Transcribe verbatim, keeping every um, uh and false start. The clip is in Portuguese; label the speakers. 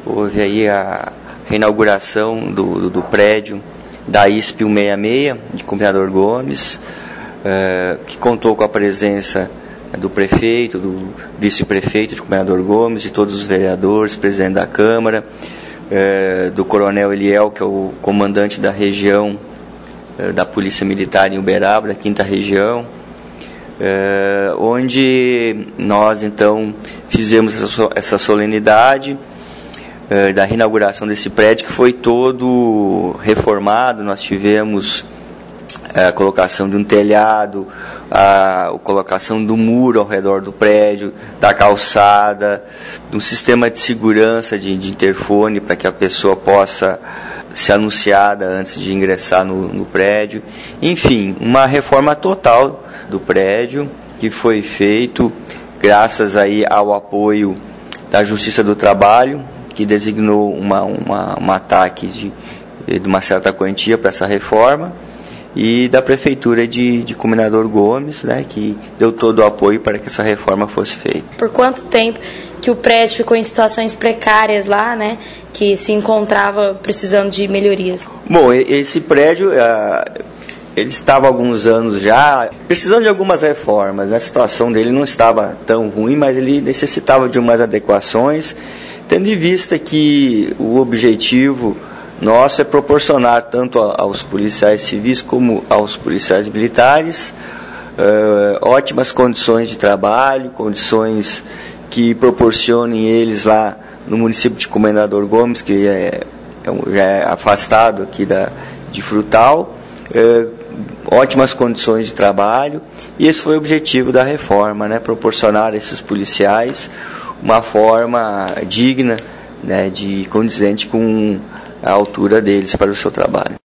Speaker 1: houve aí a reinauguração do, do, do prédio da I S P cento e sessenta e seis, de Comendador Gomes, uh, que contou com a presença do prefeito, do vice-prefeito de Comendador Gomes, de todos os vereadores, presidente da Câmara, uh, do coronel Eliel, que é o comandante da região uh, da Polícia Militar em Uberaba, da quinta região, uh, onde nós então fizemos essa, essa solenidade da reinauguração desse prédio, que foi todo reformado. Nós tivemos a colocação de um telhado, a, a colocação do muro ao redor do prédio, da calçada, de um sistema de segurança de, de interfone para que a pessoa possa ser anunciada antes de ingressar no, no prédio. Enfim, uma reforma total do prédio que foi feito graças aí ao apoio da Justiça do Trabalho, que designou uma, uma, um ataque de, de uma certa quantia para essa reforma, e da Prefeitura de, de Comendador Gomes, né, que deu todo o apoio para que essa reforma fosse feita.
Speaker 2: Por quanto tempo que o prédio ficou em situações precárias lá, né, que se encontrava precisando de melhorias?
Speaker 1: Bom, esse prédio, uh, ele estava há alguns anos já precisando de algumas reformas, né? A situação dele não estava tão ruim, mas ele necessitava de umas adequações, tendo em vista que o objetivo nosso é proporcionar tanto aos policiais civis como aos policiais militares uh, ótimas condições de trabalho, condições que proporcionem eles lá no município de Comendador Gomes, que é, é, já é afastado aqui da, de Frutal, uh, ótimas condições de trabalho, e esse foi o objetivo da reforma, né? Proporcionar a esses policiais uma forma digna, né, de condizente com a altura deles para o seu trabalho.